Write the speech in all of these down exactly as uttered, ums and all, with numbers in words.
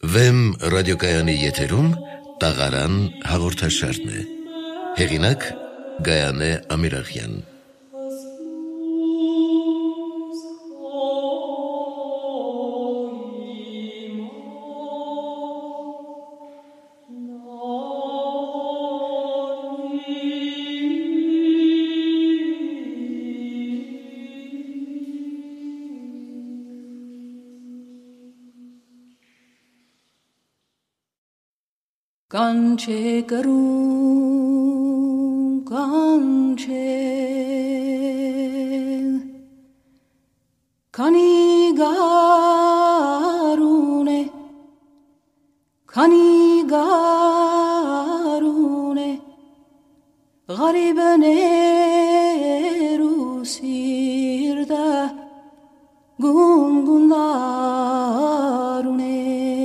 Վեմ ռադիոկայանի եթերում տաղարան հաղորդաշարն է։ Հեղինակ Գայանե Ամիրախյան։ Կանչե կրում, կանչե, քանի գարուն է, քանի գարուն է, ղարիբներու սիրտը գունգունդարուն է։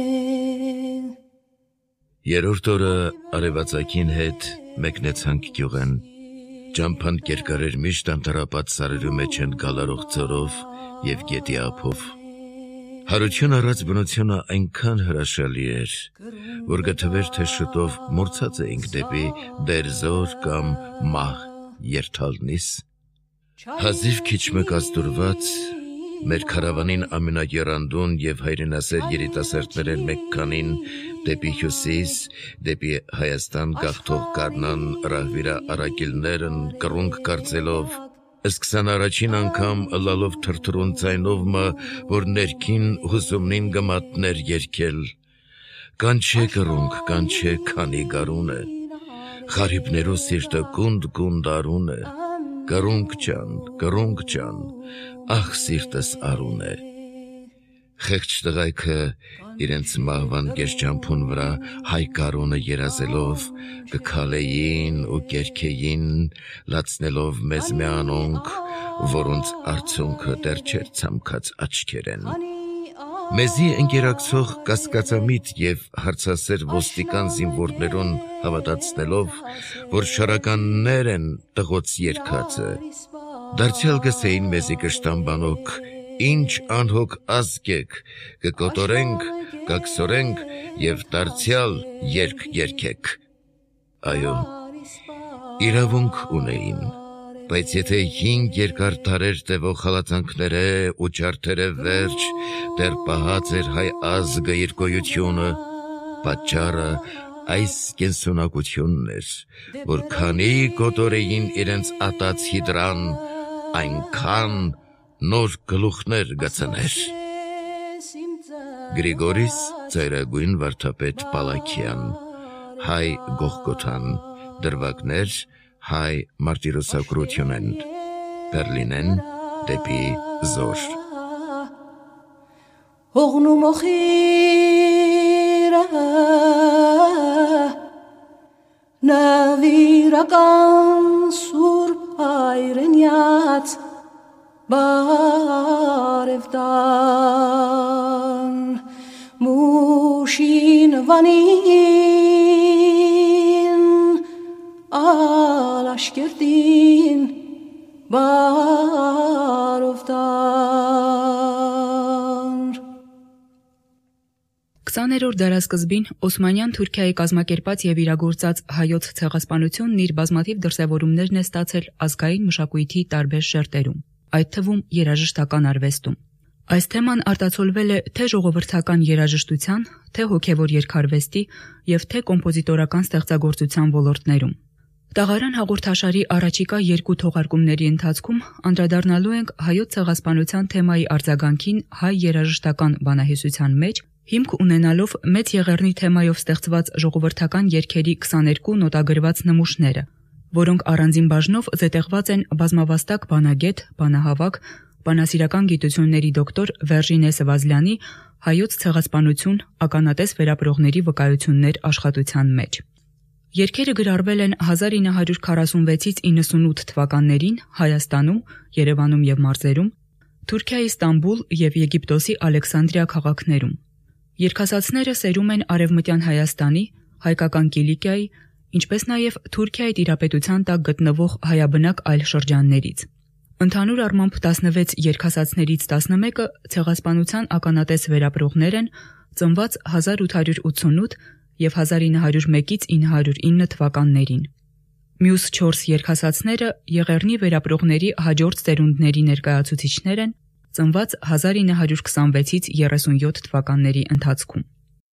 Երորդ օրը արևածագին հետ մեկնեցանք գյուղեն, ճամփան կերկարեր միշտ անտառապատ սարերու մեջ են գալարող ձորով և գետի ափով։ Հարություն առած բնությունը այնքան հրաշալի էր, որ գտվեր թե շուտով մուրցած էինք դեպի դերձոր կամ մահ երթալնիս։ Հազիվ քիչ մեկ ազդուրված, մեր քարավանին ամենաեռանդուն և հայրենասեր երիտասարդներ են մեկ քանին դեպի հյուսիս, դեպի Հայաստան գաղթող գարնան ռահվիրա առակիլներն կռունկ կարծելով, սկսան առաջին անգամ ըլլալով թրթռուն ձայնով մը, որ ներքին հուսումնին գմատներ երգել։ Կանչե կռունկ, կանչե քանի գարուն է, ղարիբներու սիրտը գունդ-գունդ արուն է, կռունկ ջան, կռունկ ջան, ախ սիրտս արուն է։ Խեղճ տղայքը իրենց մահվան գեշջամփուն վրա հայ կարունը երազելով կքալեին ու կերքեին, լացնելով մեզ մի անոնք, որոնց արցունքը դեռ չէր ցամքած աչքերեն։ Մեզի ընկերակցող կասկածամիտ և հարցասեր ոստիկան զինվորներուն հավատացնելով, որ շարականներ են տղոց երգածը, դարձյալ գսեին մեզի կշտամբանոք, ինչ անհոգ ազգ եք, կկոտորենք, կակսորենք և դարձյալ երգ երգեք։ Այո, իրավունք ունեին, բայց եթե հինգ երկար դարեր տևող խալաթանքները ու ջարդերը վերջ դեռ պահած էր հայ ազգը իր գոյությունը, պատճառը այս կենսունակությունն էր, որ քանի կոտորեին իրենց ատած հիդրան, այնքան նոր գլուխներ գծներ։ Գրիգորիս ծայրագույն վարդապետ Պալաքյան, հայ Գողգոթան, դրվագներ հայ մարտիրոսակրությունեն, Բերլինեն դեպի Զոր։ Հողնում օխիրը նվիրական սուրբ հայրենյաց բարևտան մուշին վանին ալաշկերտին բարովտան։ քսաներորդ դարասկզբին Օսմանյան Թուրքիայի կազմակերպած և իրագործած հայոց ցեղասպանությունն իր բազմաթիվ դրսևորումներն է ստացել ազգային մշակույթի տարբեր շերտերում, այդ թվում երաժշտական արվեստում։ Այս թեման արտացոլվել է թե ժողովրդական երաժշտության, թե հոգևոր երգարվեստի և թե կոմպոզիտորական ստեղծագործության ոլորտներում։ Տաղարան հաղորդաշարի առաջիկա երկու թողարկումների ընթացքում անդրադառնալու ենք հայոց ցեղասպանության թեմայի արձագանքին հայ երաժշտական բանահյուսության մեջ, հիմք ունենալով մեծ եղեռնի թեմայով ստեղծված ժողովրդական երգերի քսաներկու նոտագրված նմուշները, որոնք առանձին բաժնով զետեղված են բազմավաստակ բանագետ, բանահավաք, բանասիրական գիտությունների դոկտոր Վերժինե Սվազլյանի հայոց ցեղասպանություն ականատես վերապրողների վկայություններ աշխատության մեջ։ Երգերը գրառվել են հազար ինը հարյուր քառասունվեցից իննսունութ թվականներին Հայաստանում, Երևանում և մարզերում, Թուրքիայի Ստամբուլ և Եգիպտոսի Ալեքսանդրիա քաղաքներում։ Երգասացները սերում են Արևմտյան Հայաստանի, հայկական Կիլիկիայի, ինչպես նաև Թուրքիայի տիրապետության տակ գտնվող հայաբնակ այլ շրջաններից։ Ընդհանուր առմամբ տասնվեց երգասացներից տասնմեկը ցեղասպանության ականատես վերապրողներ են, ծնված հազար ութ հարյուր ութսունութ եւ հազար ինը հարյուր մեկից ինը հարյուր ինը թվականներին։ Մյուս չորս երգասացները Եղեռնի վերապրողների հաջորդ ծերունդների ներկայացուցիչներ են, ծնված հազար ինը հարյուր քսանվեցից երեսունյոթ թվականների ընթացքում։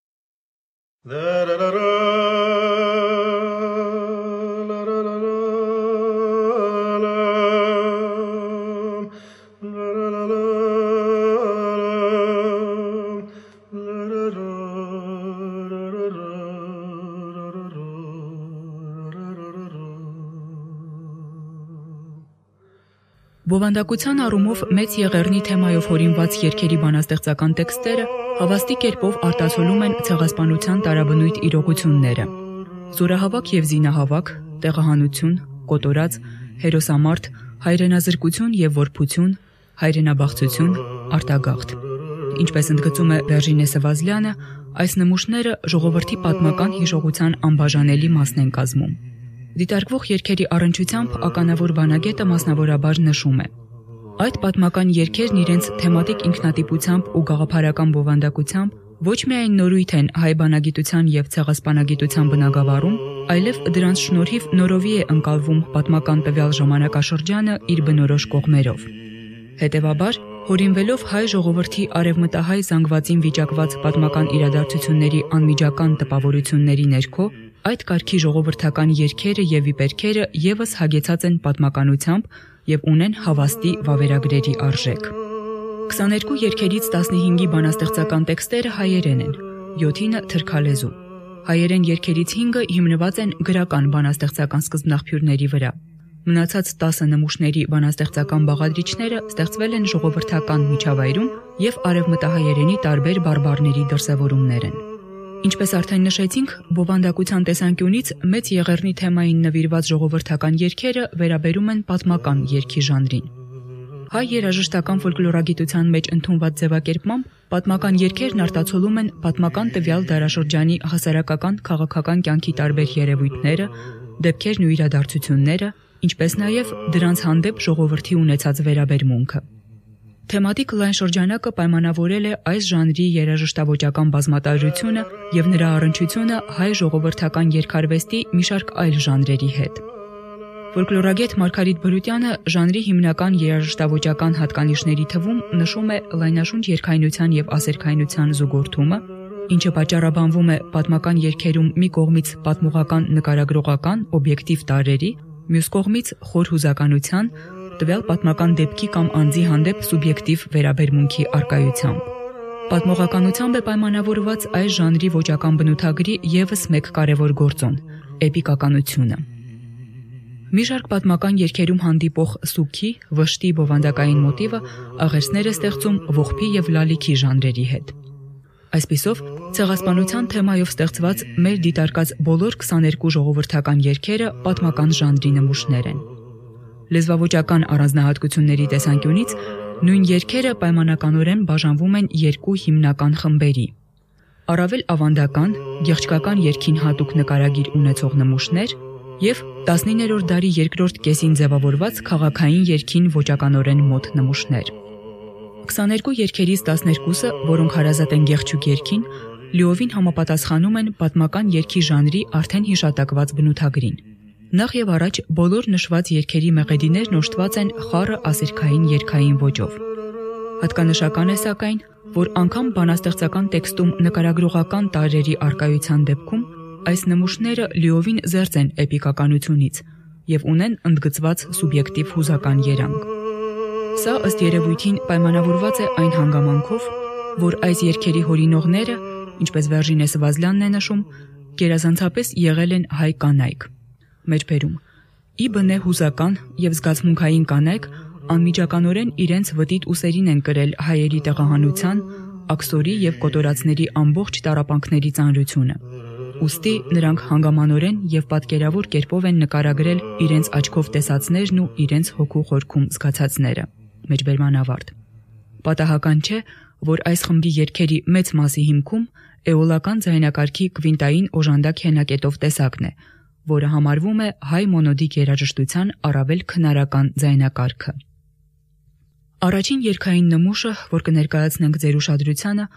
Բովանդակության առումով Մեծ Եղեռնի թեմայով հորինված երգերի բանաստեղծական տեքստերը հավաստի կերպով արտացոլում են ցեղասպանության տարաբնույթ իրողությունները։ Զորահավաք եւ զինահավաք, տեղահանություն, կոտորած, հերոսամարտ, հայրենազրկություն եւ որբություն, հայրենաբաղծություն, արտագաղթ։ Ինչպես ընդգծում է Բերժինե Սևազլյանը, այս նմուշները ժողովրդի պատմական հիշողության անբաժանելի մասն են կազմում։ Դիտարկվող երգերի առնչությամբ ականավոր բանագետը մասնավորաբար նշում է. Այդ պատմական երգերն իրենց թեմատիկ ինքնատիպությամբ ու գաղափարական բովանդակությամբ ոչ միայն նորույթ են հայ բանագիտության եւ ցեղասպանագիտության բնագավառում, այլև դրանց շնորհիվ նորովի է ընկալվում պատմական տվյալ ժամանակաշրջանը իր բնորոշ կողմերով։ Հետևաբար, հորինվելով հայ ժողովրդի արևմտահայ զանգվածին վիճակված պատմական իրադարձությունների անմիջական տպավորությունների ներքո, այդ կարգի ժողովրդական երգերը եւ վիպերքերը եւս հագեցած են պատմականությամբ եւ ունեն հավաստի վավերագրերի արժեք։ քսաներկու երգերից տասնհինգի բանաստեղծական տեքստերը հայերեն են, յոթինը թրքալեզու։ Հայերեն երգերից հինգը հիմնված են գրական բանաստեղծական սկզբնաղբյուրների վրա։ Մնացած տասը նմուշների բանաստեղծական բաղադրիչները ստեղծվել են ժողովրդական միջավայրում եւ արևմտահայերենի տարբեր բարբառների դրսևորումներ են։ Ինչպես արդեն նշեցինք, բովանդակության տեսանկյունից Մեծ Եղեռնի թեմային նվիրված ժողովրդական երգերը վերաբերում են պատմական երգի ժանրին։ Հայ երաժշտական ֆոլկլորագիտության մեջ ընդունված ձևակերպմամբ պատմական երգերն արտացոլում են պատմական տվյալ դարաշրջանի հասարակական քաղաքական կյանքի տարբեր երևույթները, դեպքերն ու իրադարձությունները, ինչպես նաև դրանց հանդեպ ժողովրդի ունեցած վերաբերմունքը։ Թեմատիկ լայն շրջանակը պայմանավորել է այս ժանրի երաժշտավոճական բազմատարրությունը եւ նրա առնչությունը հայ ժողովրդական երգարվեստի մի շարք այլ ժանրերի հետ։ Ֆոլկլորագետ Մարգարիտ Բրուտյանը ժանրի հիմնական երաժշտավոճական հատկանիշների թվում նշում է լայնաշունչ երգայնության եւ ասերքայնության զուգորդումը, ինչը պատճառաբանվում է պատմական երգերում մի կողմից պատմողական նկարագրողական օբյեկտիվ տարրերի, մյուս կողմից խոր հուզականության, տվյալ պատմական դեպքի կամ անձի հանդեպ սուբյեկտիվ վերաբերմունքի առկայությամբ։ Պատմողականությամբ է պայմանավորված այս ժանրի ոճական բնութագրի եւս մեկ կարևոր գործոն՝ էպիկականությունը։ Մի շարք պատմական երգերում հանդիպող սուքի, վշտի բովանդակային մոտիվը աղերսներ է ստեղծում ողբի եւ լալիքի ժանրերի հետ։ Այսպիսով, ցեղասպանության թեմայով ստեղծված մեր դիտարկած բոլոր քսաներկու ժողովրդական երգերը պատմական ժանրի նմուշներ են։ Լեզվավոճական առանձնահատկությունների տեսանկյունից նույն երգերը պայմանականորեն բաժանվում են երկու հիմնական խմբերի՝ առավել ավանդական, գեղչկական երգին հատուկ նկարագիր ունեցող նմուշներ եւ տասնիններորդ դարի երկրորդ կեսին ձևավորված քաղաքային երգին ոճականորեն մոտ նմուշներ։ քսաներկու երգերից տասներկուսը, որոնք հարազատ են գեղչուկ երգին, լիովին համապատասխանում են պատմական երգի ժանրի արդեն հիշատակված բնութագրին։ Նախ եւ առաջ բոլոր նշված երգերի մեղեդիներն օժտված են խառը ասիրքային երգային ոճով։ Հատկանշական է սակայն, որ անգամ բանաստեղծական տեքստում նկարագրողական տարրերի առկայության դեպքում այս նմուշները լիովին զերծ են էպիկականությունից եւ ունեն ընդգծված սուբյեկտիվ հուզական երանգ։ Սա ըստ երևույթին պայմանավորված է այն հանգամանքով, որ այս երգերի հորինողները, ինչպես Բերժինե Սևազլյանն է նշում, գերազանցապես եղել են հայ կանայք։ Մեջբերում ի բնե հուզական եւ զգացմունքային կանայք անմիջականորեն իրենց վտիտ ուսերին են կրել հայերի տեղահանության, աքսորի եւ կոտորածների ամբողջ տառապանքների ծանրությունը։ Ուստի նրանք հանգամանորեն եւ պատկերավոր կերպով են նկարագրել իրենց աչքով տեսածներն ու իրենց հոգու խորքում զգացածները։ Մեջբերման ավարտ։ Պատահական չէ, որ այս խմբի երգերի մեծ մասի հիմքում էոլական ձայնակարգի կվինտային օժանդակ հենակետով տեսակն է, որը համարվում է հայ մոնոդիկ երաժշտության առավել քնարական ձայնակարգը։ Առաջին երգային նմուշը, որ կներկայացնենք ձեր ուշադրությանը,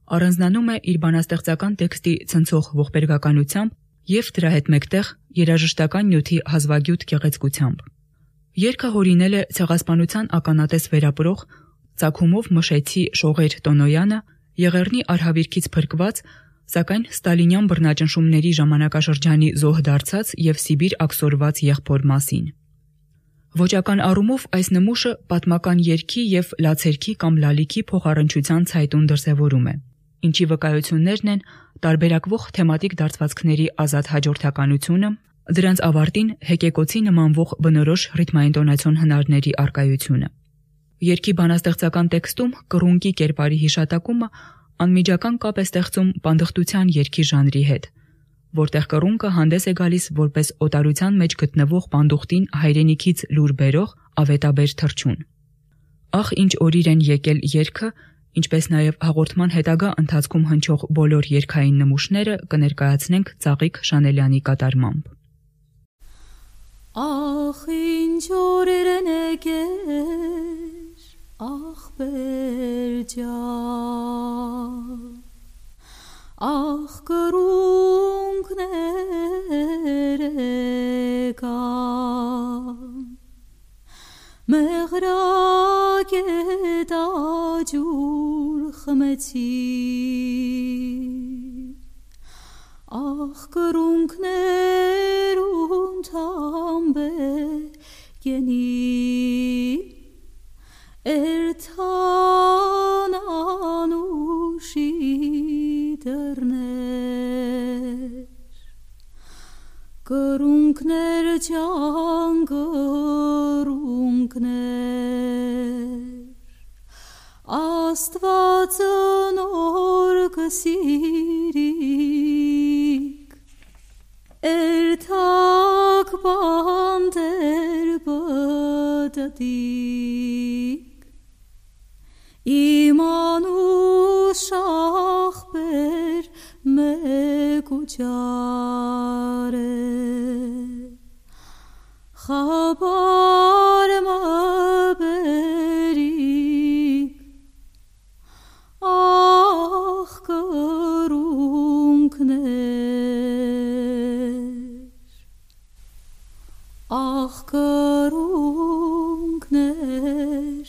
առանձնանում է իր բանաստեղծական տեքստի ցնցող ողբերգականությամբ և դրա հետ մեկտեղ երաժշտական նյութի հազվագյուտ գեղեցկությամբ։ Երգը հորինել է ցեղասպանության ականատես վերապրող Ծագումով Մշեցի Շողեր Տոնոյանը Եղեռնի արհավիրքից փրկված, սակայն ստալինյան բռնաճնշումների ժամանակաշրջանի զոհ դարձած և Սիբիր աքսորված եղբոր մասին։ Ոճական առումով այս նմուշը պատմական երգի և լացերքի կամ լալիքի փոխառնչության ցայտուն դրսևորում է, ինչի վկայություններն են տարբերակվող թեմատիկ դարձվածքների ազատ հաջորդականությունը, դրանց ավարտին հեկեկոցի նմանվող բնորոշ ռիթմաինտոնացիոն հնարների առկայությունը։ Երգի բանաստեղծական տեքստում կռունկի կերպարի հիշատակումը անմիջական կապ է ստեղծում պանդխտության երգի ժանրի հետ, որտեղ կռունկը հանդես է գալիս որպես օտարության մեջ գտնվող պանդուխտին հայրենիքից լուր բերող ավետաբեր թռչուն։ Ախ ինչ օրիր են եկել երգը, ինչպես նաև հաղորդման հետագա ընթացքում հնչող բոլոր երգային նմուշները կներկայացնենք Ծաղիկ Շանելյանի կատարմամբ։ Ախ ինչ օրեր են եկել, ախպեր ջան, ախ կռունկներ եկան, մեղրակ է տաջուր խմեցի, ախ կռունկներ ունթամբե գենի, էրթան անուշի դռներ, կռունկներ ջան կռունկներ, Աստվածը նոր կսիրիկ, էրթակ բանդեր բտտիկ, իմանուշ ախպեր մեկ ու ջար է, խաբար մբերիկ, ախ կռունկներ, ախ կռունկներ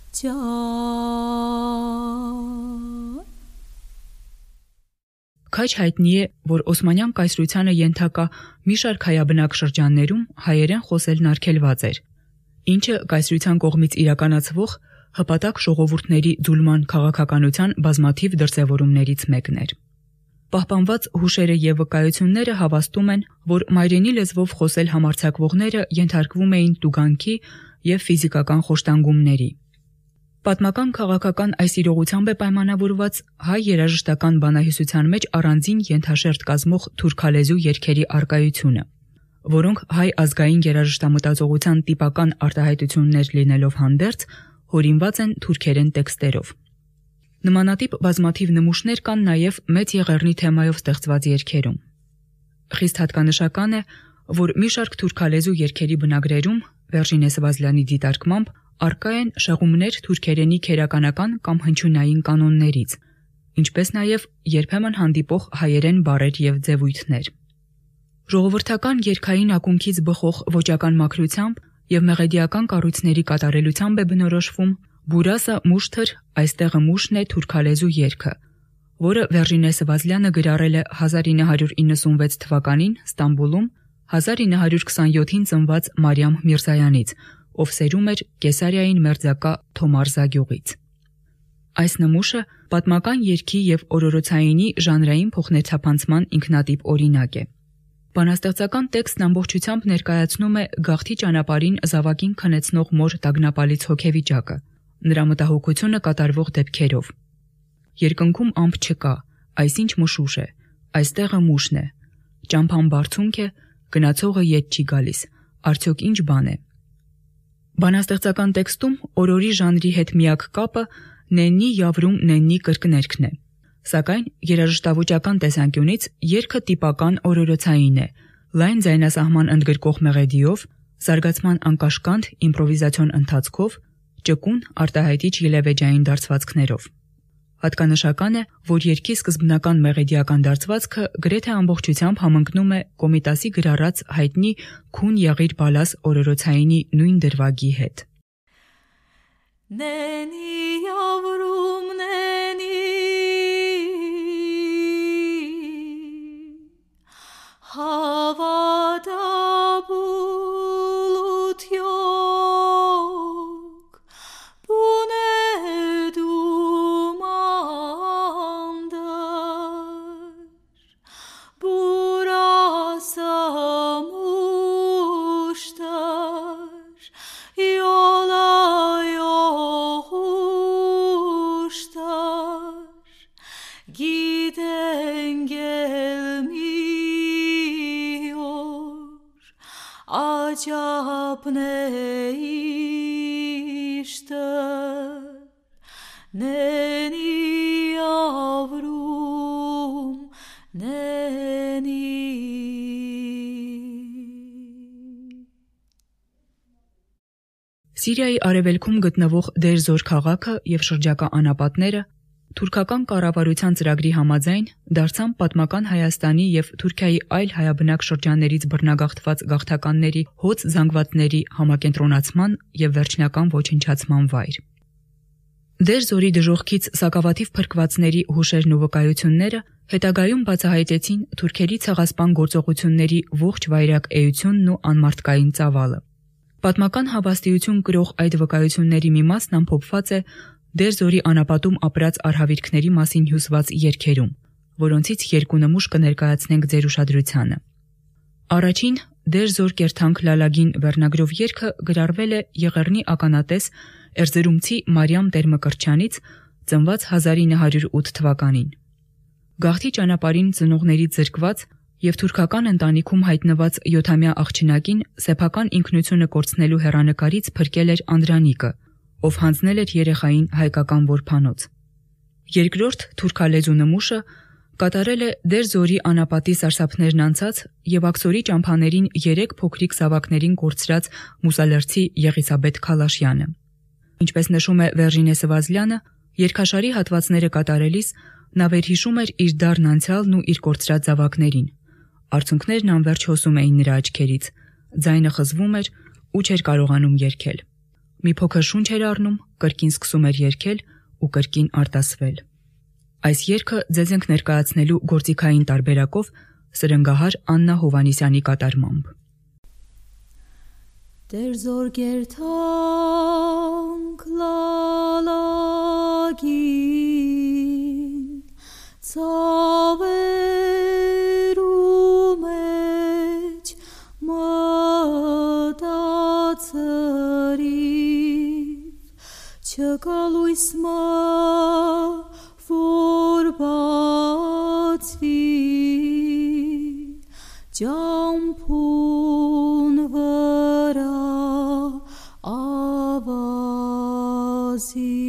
ջան։ Քաջ հայտնի է, որ Օսմանյան կայսրությանը ենթակա մի շարք հայաբնակ շրջաններում հայերեն խոսելն արգելված էր, ինչը կայսրության կողմից իրականացվող հպատակ ժողովուրդների ձուլման քաղաքականության բազմաթիվ դրսևորումներից մեկն էր։ Պահպանված հուշերը և վկայությունները հավաստում են, որ մայրենի լեզվով խոսել համարձակվողները ենթարկվում էին տուգանքի և ֆիզիկական խոշտանգումների։ Պատմական քաղաքական այս իրողությամբ է պայմանավորված հայ երաժշտական բանահյուսության մեջ առանձին ենթաշերտ կազմող թուրքալեզու երգերի առկայությունը, որոնք հայ ազգային երաժշտամտածողության տիպական արտահայտություններ լինելով հանդերձ, հորինված են թուրքերեն տեքստերով։ Նմանատիպ բազմաթիվ նմուշներ կան նաև Մեծ Եղեռնի թեմայով ստեղծված երգերում։ Խիստ հատկանշական է, որ մի շարք թուրքալեզու երգերի բնագրերում Վերժինե Սվազլյանի դիտարկմամբ առկա են շեղումներ թուրքերենի քերականական կամ հնչյունային կանոններից, ինչպես նաև երբեմն հանդիպող հայերեն բառեր և ձևույթներ։ Ժողովրդական երգային ակունքից բխող ոճական մաքրությամբ և մեղեդիական կառույցների կատարելությամբ է բնորոշվում Բուրասը մուշթր, այստեղը մուշն է թուրքալեզու երգը, որը Վերժինե Սվազլյանը գրառել է հազար ինը հարյուր իննսունվեց թվականին Ստամբուլում հազար ինը հարյուր քսանյոթին ծնված Մարիամ Միրզայանից, ով սերում էր Կեսարիային մերձակա Թոմարզա գյուղից։ Այս նմուշը պատմական երգի և օրորոցայինի ժանրային փոխներթափանցման ինքնատիպ օրինակ է։ Բանաստեղծական տեքստն ամբողջությամբ ներկայացնում է գաղթի ճանապարհին զավակին քնեցնող մոր տագնապալից հոգեվիճակը, նրա մտահոգությունը կատարվող դեպքերով։ Երկնքում ամպ չկա, այսինչ մշուշ է, այստեղը մուշն է, ճամփան բարձունք է, գնացողը ետ չի գալիս, արդյոք ինչ բան է։ Բանաստեղծական տեքստում օրորի ժանրի հետ միակ կապը նեննի յավրում նեննի կրկներքն է, սակայն երաժշտավոճական տեսանկյունից երգը տիպական օրորոցային է, լայն ձայնասահման ընդգրկող մեղեդիով, զարգացման անկաշկանդ իմպրովիզացիոն ընթացքով, ճկուն արտահայտիչ ելևեջային դարձվածքներով։ Հատկանշական է, որ երգի սկզբնական մեղեդիական դարձվածքը գրեթե ամբողջությամբ համընկնում է Կոմիտասի գրառած հայտնի «Քուն եղիր բալաս» օրորոցայինի նույն դրվագի հետ։ Նենի ավրում նենի հավատաբուլությոք բունեդումանդար բուրասամուշտար յոլայոխուշտար գիտենգել Acapne işte neni yavrum neni Սիրիայի արևելքում գտնվող Դեր-Զոր քաղաքը եւ շրջակա անապատները թուրքական կառավարության ծրագրի համաձայն դարձան պատմական Հայաստանի եւ Թուրքիայի այլ հայաբնակ շրջաններից բռնագաղթված գաղթականների հոծ զանգվածների համակենտրոնացման եւ վերջնական ոչնչացման վայր։ Դեր-Զորի դժոխքից սակավաթիվ փրկվածների հուշերն ու վկայությունները հետագայում բացահայտեցին թուրքերի ցեղասպան գործողությունների ողջ վայրակ էությունն ու անմարդկային ծավալը։ Պատմական հավաստիություն կրող այդ վկայությունների մի մասն ամփոփված է Դեր-Զորի անապատում ապրած արհավիրքների մասին հյուսված երգերում, որոնցից երկու նմուշ կներկայացնենք ձեր ուշադրությանը։ Առաջին Դեր-Զոր կերթանք լալագին վերնագրով երգը գրառվել է Եղեռնի ականատես Էրզրումցի Մարիամ Տեր-Մկրտչյանից, ծնված հազար ինը հարյուր ութ թվականին։ Գաղթի ճանապարհին ծնողներից զրկված եւ թուրքական ընտանիքում հայտնված յոթամյա աղջնակին սեփական ինքնությունը կորցնելու հեռանկարից փրկել էր Անդրանիկը, ով հանձնել էր երեխային հայկական որբանոց։ Երկրորդ թուրքալեզու նմուշը կատարել է Դեր-Զորի անապատի սարսափներն անցած եւ աքսորի ճամփաներին երեք փոքրիկ զավակներին կորցրած մուսալերցի Եղիսաբեթ Քալաշյանը։ Ինչպես նշում է Վերժինե Սվազլյանը, երգաշարի հատվածները կատարելիս նա վերհիշում էր իր դառն անցյալն ու իր կորցրած զավակներին։ Արցունքներն անverջ հոսում էին նրա աչքերից, ձայնը խզվում էր ու չէր կարողանում երգել։ Մի փոքր շունչ էր առնում, կրկին սկսում էր երգել ու կրկին արտասվել։ Այս երգը ձեզ ենք ներկայացնելու գործիքային տարբերակով սրընգահար Աննա Հովանիսյանի կատարմամբ։ Դեր-Զոր կերթանք լալագին ծավերու մեջ մտածրիվ չկա լույս մը որ բացվի ջամփուն վրա ավազի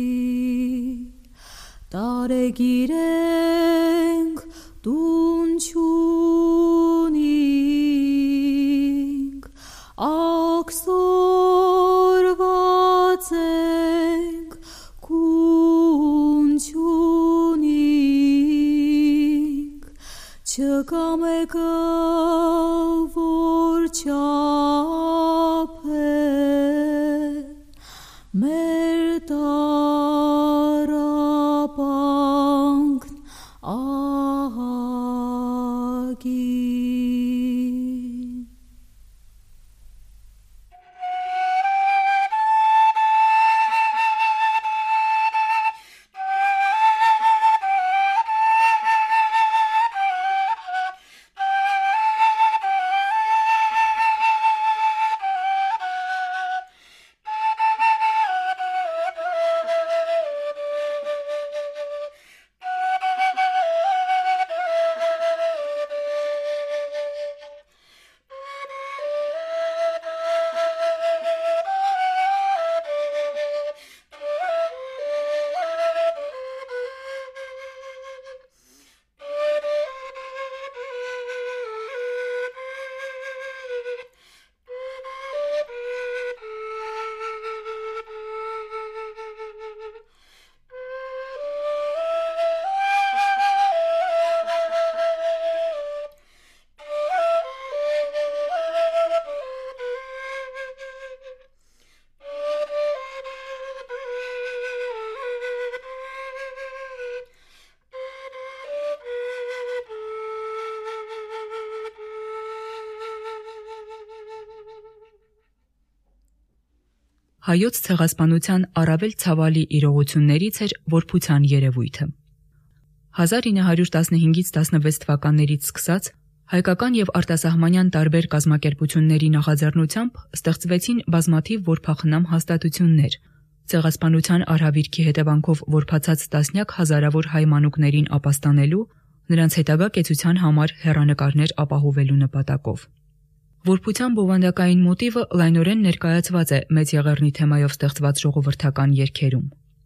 տարեգիրենք դուն չունինք աքսորված ենք կուն չունինք չկա մեկը որ չափե մեր տարապանքն ահագին հայոց ցեղասպանության առավել ցավալի իրողություններից էր որբության երևույթը։ հազար ինը հարյուր տասնհինգից տասնվեց թվականներից սկսած հայկական եւ արտասահմանյան տարբեր կազմակերպությունների նախաձեռնությամբ ստեղծվեցին բազմաթիվ որբախնամ հաստատություններ, ցեղասպանության արհավիրքի հետևանքով որբացած տասնյակ հազարավոր հայ մանուկներին ապաստանելու, նրանց հետագա կեցության համար հեռանկարներ ապահովելու նպատակով։ Որբության բովանդակային մոտիվը լայնորեն ներկայացված է Մեծ Եղեռնի թեմայով ստեղծված ժողովրդական երգերում։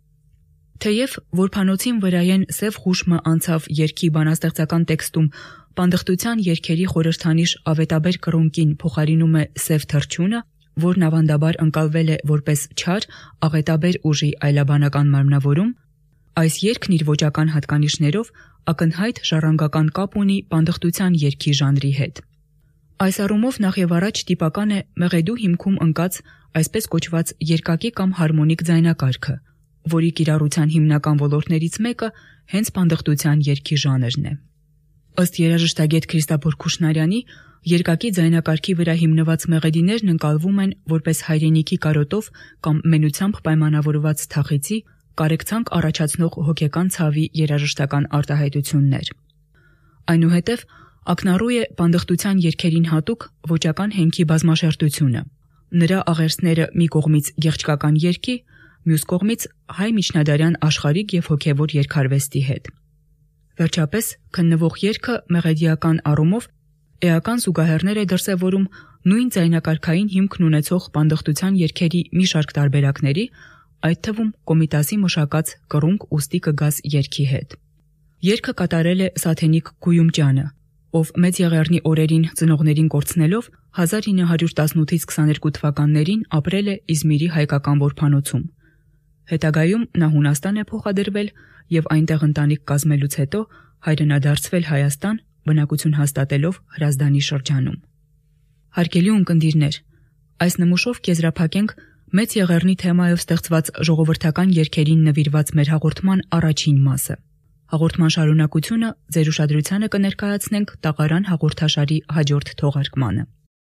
Թեև որբանոցին վրայեն Սև խուշմը անցավ երգի բանաստեղծական տեքստում պանդխտության երգերի խորհրդանիշ ավետաբեր կռունկին փոխարինում է Սև թռչյունը, որն ավանդաբար ընկալվել է որպես չար աղետաբեր ուժի այլաբանական մարմնավորում, այս երգն իր ոճական հատկանիշներով ակնհայտ ժառանգական կապ ունի պանդխտության երգի ժանրի հետ։ Այս առումով նախ եւ առաջ տիպական է մեղեդու հիմքում ընկած այսպես կոչված երկակի կամ հարմոնիկ ձայնակարգը, որի կիրառության հիմնական ոլորտներից մեկը հենց պանդխտության երգի ժանրն է։ Ըստ երաժշտագետ Քրիստափոր Քուշնարյանի, երկակի ձայնակարգի վրա հիմնված մեղեդիներն ընկալվում են որպես հայրենիքի կարոտով կամ մենությամբ պայմանավորված թախիծի, կարեկցանք առաջացնող հոգեկան ցավի երաժշտական արտահայտություններ։ Այնուհետև ակնառու է պանդխտության երգերին հատուկ ոճական հենքի բազմաշերտությունը, նրա աղերսները մի կողմից գեղչկական երգի, մյուս կողմից հայ միջնադարյան աշխարհիկ եւ հոգեվոր երգարվեստի հետ։ Վերջապես, քննվող երգը մեղեդիական առումով էական զուգահեռներ է դրսևորում նույն ձայնակարգային հիմքն ունեցող պանդխտության երգերի մի շարք տարբերակների, այդ թվում Կոմիտասի մշակած կռունկ ուստի կգաս երգի հետ։ Երգը կատարել է Սաթենիկ Գույումջյանը, ով Մեծ Եղեռնի օրերին ծնողներին կորցնելով հազար ինը հարյուր տասնութից քսաներկու թվականներին ապրել է Իզմիրի հայկական որբանոցում։ Հետագայում նա Հունաստան է փոխադրվել եւ այնտեղ ընտանիք կազմելուց հետո հայրենադարձվել Հայաստան, բնակություն հաստատելով Հրազդանի շրջանում։ Հարգելի ունկնդիրներ, այս նմուշով կեզրափակենք Մեծ Եղեռնի թեմայով ստեղծված ժողովրդական երգերին նվիրված մեր հաղորդման առաջին մասը։ Հաղորդման շարունակությունը ձեր ուշադրությանը կներկայացնենք Տաղարան հաղորդաշարի հաջորդ թողարկմանը։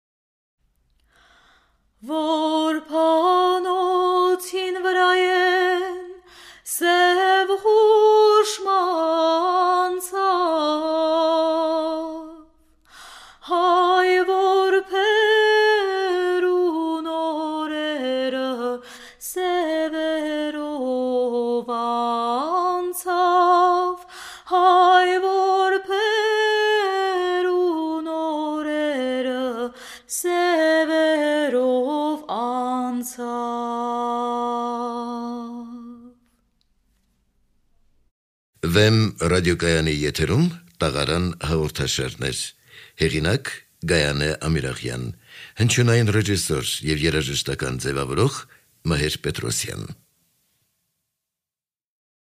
Որբանոցին վրայեն Սև խուշմը անցավ, հայ որբերուն օրերը սևերով անցավ, հայ որբերուն օրերը սևերով անցավ։ Վեմ ռադիոկայանի եթերում Տաղարան հաղորդաշարներ, հեղինակ Գայանե Ամիրախյան, հնչյունային ռեժիսոր եւ երաժշտական ձևավորող Մհեր Պետրոսյան։